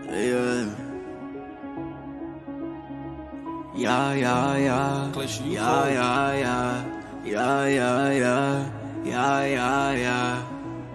Yeah. Yeah, yeah, yeah. Yeah, yeah, yeah. Yeah, yeah, yeah. Yeah, yeah, yeah.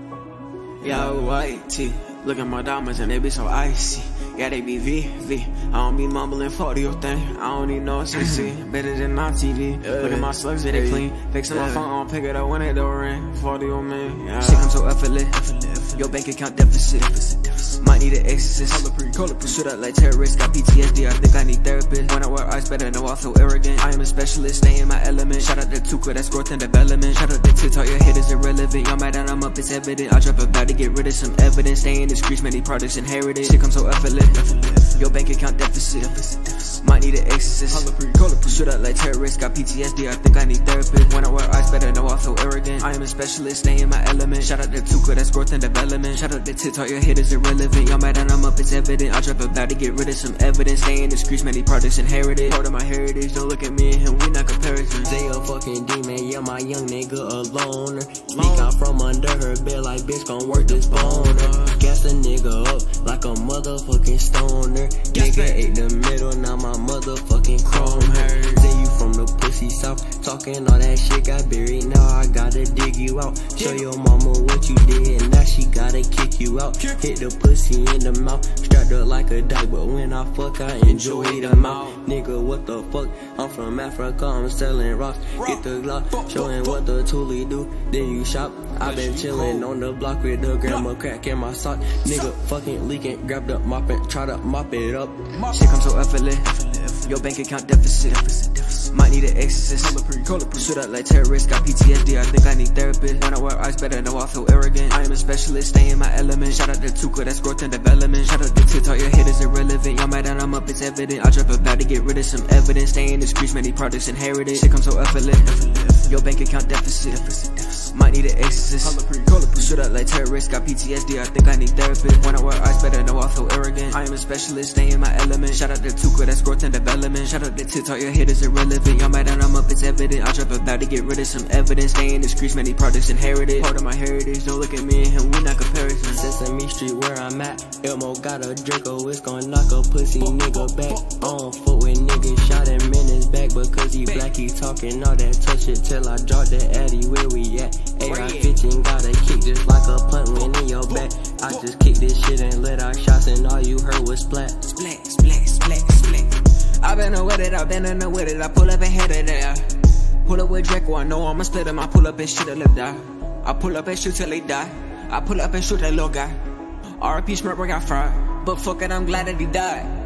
Yeah, white tee. Look at my diamonds and they be so icy. Yeah, they be VV. I don't be mumbling for your thing. I don't need no CC. Better than on TV. Look at my slugs, they clean. Fixing my phone, I'll pick it up when it don't ring. 40 on me. Yeah. Shit come so effortless. Your bank account deficit. Might need an exorcist. Shoot up like terrorists. Got PTSD, I think I need therapist. When I wear eyes, better know I feel arrogant. I am a specialist, stay in my element. Shout out to Tuka, that's growth and development. Shout out to TikTok, your hit is irrelevant. Y'all mad that I'm up, it's evident. I drop about to get rid of some evidence. Stay in the streets, many products inherited. Shit come so effortless. Your bank account deficit. Might need an exorcist. Shoot up like terrorists. Got PTSD, I think I need therapist. When I wear eyes, better know I feel arrogant. I am a specialist, stay in my element. Shout out to Tuka, that's growth and development. Shout out to TikTok, your hit is irrelevant. Y'all mad that I'm up, it's evident. I drop about to get rid of some evidence. Stay in the streets, many products inherited. Part of my heritage, don't look at me and him, we not comparisons. They a fucking demon, yeah, my young nigga a loner. Sneak out from under her bed like bitch gon' work this boner. Gas a nigga up like a motherfucking stoner. Nigga ate the middle, now my motherfucking chrome hurt. Say you from the pussy south, talking all that shit got buried. Now I gotta dig you out. Show your mama what you did, now she gotta kick you out. Hit the pussy in the mouth, strapped up like a dyke, but when I fuck I enjoy the mouth. Nigga, what the fuck? I'm from Africa, I'm selling rocks. Get the Glock, showing what the toolie do. Then you shop. I been chillin' on the block with the grandma crack in my sock. Nigga fucking leaking, grabbed up mop it, try to mop it up. Shit come so effortless. Your bank account deficit. Might need an exorcist. Shoot up like terrorists. Got PTSD, I think I need therapist. When I wear eyes, better know I feel arrogant. I am a specialist, stay in my element. Shout out to Tuka, that's growth and development. Shout out to TikTok, your hit is irrelevant. Y'all mad that I'm up, it's evident. I drop about to get rid of some evidence. Stay in the streets, many products inherited. Shit come so effortless. Your bank account deficit. Might need an exorcist. Shoot up like terrorists. Got PTSD, I think I need therapist. When I wear eyes, better know I feel arrogant. I am a specialist, stay in my element. Shout out to Tuka, that's growth and development. Shout out to TikTok, your hit is irrelevant. Y'all mad that I'm up, it's evident. I drop about to get rid of some evidence. Stay in the streets, many products inherited. Part of my heritage, don't look at me and him, we not comparisons. Sesame Street where I'm at. Elmo got a Draco, it's gon' knock a pussy nigga back. I don't fuck with niggas, shot him in his back. Because he black, he talking all that touch it till I drop that addy where we at. AR-15 got a kick just like a punt when in your back. I just kicked this shit and let out shots and all you heard was splat. Splat, splat, splat, splat. I been with it, I been in the with it. I pull up ahead of there. Pull up with Draco, I know I'ma split him. I pull up and shoot a lip die. I pull up and shoot till they die. I pull up and shoot that little guy. RP Smurf got fried, but fuck it, I'm glad that he died.